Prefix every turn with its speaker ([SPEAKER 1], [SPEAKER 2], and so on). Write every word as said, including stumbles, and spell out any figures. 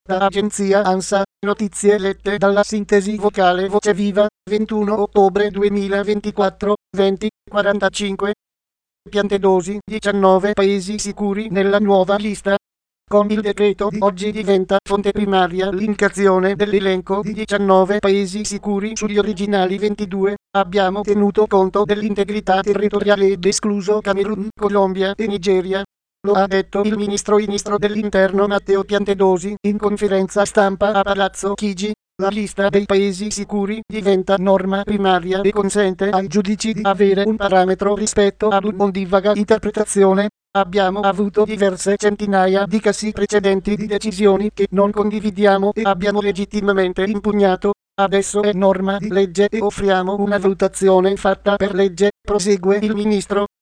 [SPEAKER 1] Da agenzia ANSA, notizie lette dalla sintesi vocale Voce Viva, ventuno ottobre duemilaventiquattro, venti quarantacinque. Piantedosi, diciannove paesi sicuri nella nuova lista. Con il decreto di oggi diventa fonte primaria l'indicazione dell'elenco di diciannove paesi sicuri sugli originali ventidue. Abbiamo tenuto conto dell'integrità territoriale ed escluso Camerun, Colombia e Nigeria. Lo ha detto il ministro ministro dell'Interno Matteo Piantedosi in conferenza stampa a Palazzo Chigi. La lista dei paesi sicuri diventa norma primaria e consente ai giudici di avere un parametro rispetto ad un'ondivaga interpretazione. Abbiamo avuto diverse centinaia di casi precedenti di decisioni che non condividiamo e abbiamo legittimamente impugnato. Adesso è norma di legge e offriamo una valutazione fatta per legge, prosegue il ministro.